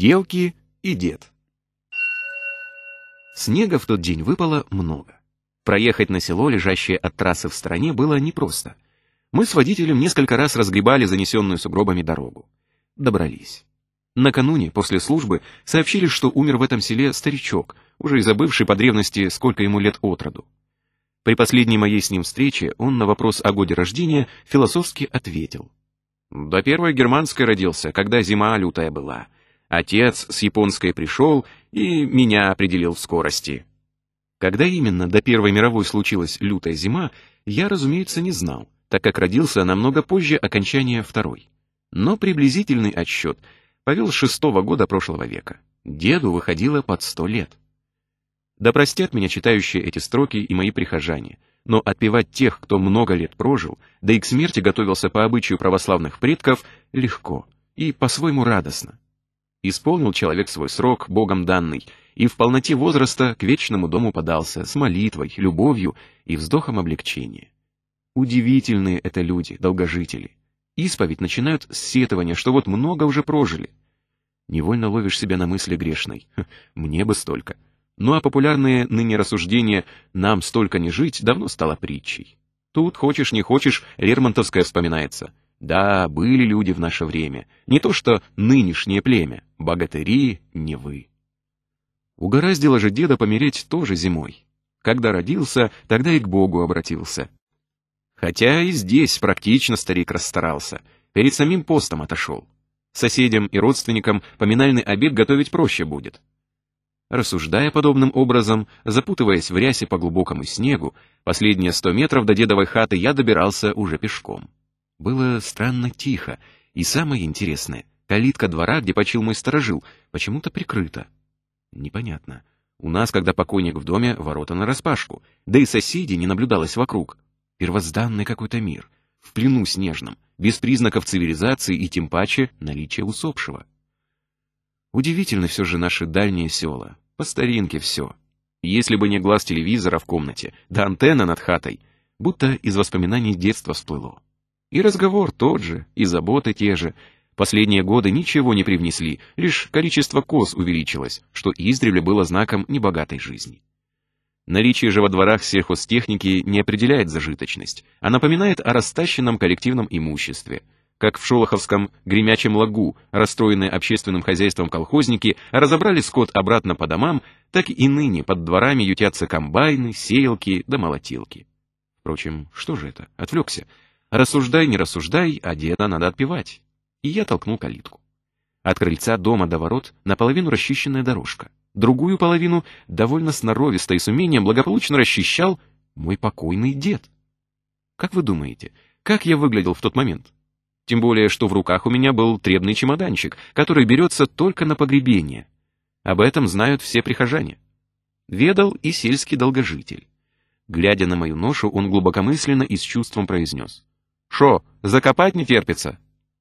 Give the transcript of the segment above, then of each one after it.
Сиделки и дед. Снега в тот день выпало много. Проехать на село, лежащее от трассы в стороне, было непросто. Мы с водителем несколько раз разгребали занесенную сугробами дорогу. Добрались. Накануне, после службы, сообщили, что умер в этом селе старичок, уже и забывший по древности, сколько ему лет от роду. При последней моей с ним встрече он на вопрос о годе рождения философски ответил: «До первой германской родился, когда зима лютая была. Отец с японской пришел и меня определил в скорости». Когда именно до Первой мировой случилась лютая зима, я, разумеется, не знал, так как родился намного позже окончания Второй. Но приблизительный отсчет повел с 6-го года прошлого века. Деду выходило под 100 лет. Да простят меня читающие эти строки и мои прихожане, но отпевать тех, кто много лет прожил, да и к смерти готовился по обычаю православных предков, легко и по-своему радостно. Исполнил человек свой срок, Богом данный, и в полноте возраста к вечному дому подался с молитвой, любовью и вздохом облегчения. Удивительные это люди, долгожители. Исповедь начинают с сетования, что вот много уже прожили. Невольно ловишь себя на мысли грешной. Мне бы столько. Ну а популярные ныне рассуждения «нам столько не жить» давно стало притчей. Тут, хочешь не хочешь, Лермонтовская вспоминается. Да, были люди в наше время, не то что нынешнее племя, богатыри не вы. Угораздило же деда помереть тоже зимой. Когда родился, тогда и к Богу обратился. Хотя и здесь практично старик расстарался, перед самим постом отошел. Соседям и родственникам поминальный обед готовить проще будет. Рассуждая подобным образом, запутываясь в рясе по глубокому снегу, последние 100 метров до дедовой хаты я добирался уже пешком. Было странно тихо, и самое интересное, калитка двора, где почил мой сторожил, почему-то прикрыта. Непонятно. У нас, когда покойник в доме, ворота нараспашку, да и соседей не наблюдалось вокруг. Первозданный какой-то мир, в плену снежном, без признаков цивилизации и тем паче наличия усопшего. Удивительны все же наши дальние села, по старинке все. Если бы не глаз телевизора в комнате, да антенна над хатой, будто из воспоминаний детства всплыло. И разговор тот же, и заботы те же. Последние годы ничего не привнесли, лишь количество коз увеличилось, что издревле было знаком небогатой жизни. Наличие же во дворах сельхозтехники не определяет зажиточность, а напоминает о растащенном коллективном имуществе. Как в шолоховском Гремячем лагу расстроенные общественным хозяйством колхозники разобрали скот обратно по домам, так и ныне под дворами ютятся комбайны, сеялки да молотилки. Впрочем, что же это? Отвлекся. Рассуждай, не рассуждай, а деда надо отпевать. И я толкнул калитку. От крыльца дома до ворот наполовину расчищенная дорожка. Другую половину довольно сноровисто и с умением благополучно расчищал мой покойный дед. Как вы думаете, как я выглядел в тот момент? Тем более, что в руках у меня был требный чемоданчик, который берется только на погребение. Об этом знают все прихожане. Ведал и сельский долгожитель. Глядя на мою ношу, он глубокомысленно и с чувством произнес: «Шо, закопать не терпится?»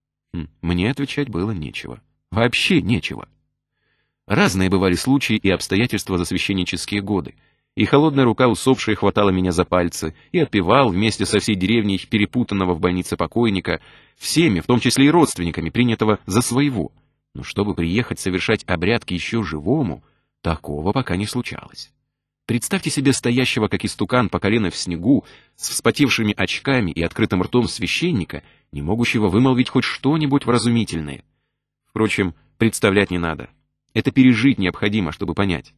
Мне отвечать было нечего. Вообще нечего. Разные бывали случаи и обстоятельства за священнические годы. И холодная рука усопшей хватала меня за пальцы и отпевал вместе со всей деревней перепутанного в больнице покойника, всеми, в том числе и родственниками, принятого за своего. Но чтобы приехать совершать обряд к еще живому, такого пока не случалось. Представьте себе стоящего, как истукан, по колено в снегу, с вспотевшими очками и открытым ртом священника, не могущего вымолвить хоть что-нибудь вразумительное. Впрочем, представлять не надо. Это пережить необходимо, чтобы понять.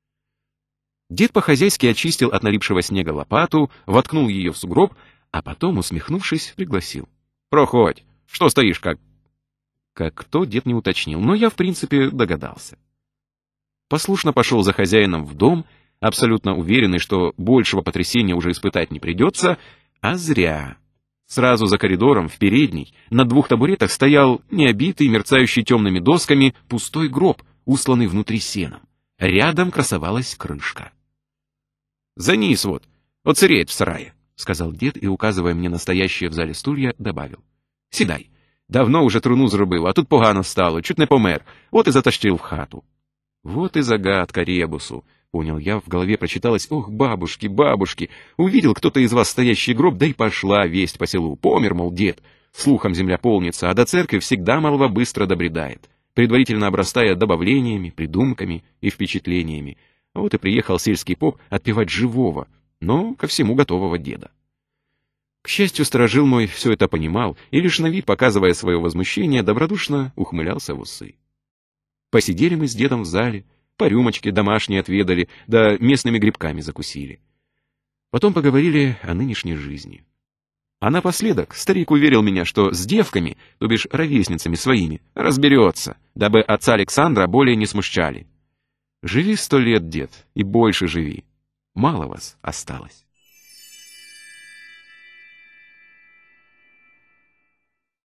Дед по-хозяйски очистил от налипшего снега лопату, воткнул ее в сугроб, а потом, усмехнувшись, пригласил: «Проходь, что стоишь как...» Как кто, дед не уточнил, но я, в принципе, догадался. Послушно пошел за хозяином в дом, абсолютно уверенный, что большего потрясения уже испытать не придется, а зря. Сразу за коридором, в передней, на 2 табуретах стоял необитый, мерцающий темными досками, пустой гроб, усланный внутри сеном. Рядом красовалась крышка. «Занись вот, оцереет в сарае», — сказал дед и, указывая мне на стоящие в зале стулья, добавил: «Сідай. Давно уже труну зробив, а тут погано стало, чуть не помер, вот и затащил в хату». Вот и загадка ребусу. Понял я, в голове прочиталось: «Ох, бабушки, бабушки, увидел кто-то из вас стоящий гроб, да и пошла весть по селу. Помер, мол, дед. Слухом земля полнится, а до церкви всегда молва быстро добредает. предварительно обрастая добавлениями, придумками и впечатлениями. Вот и приехал сельский поп отпевать живого, но ко всему готового деда. К счастью, сторожил мой все это понимал и лишь на вид, показывая свое возмущение, добродушно ухмылялся в усы. Посидели мы с дедом в зале, по рюмочке домашние отведали, да местными грибками закусили. Потом поговорили о нынешней жизни. А напоследок старик уверил меня, что с девками, то бишь ровесницами своими, разберется, дабы отца Александра более не смущали. Живи 100 лет, дед, и больше живи. Мало вас осталось.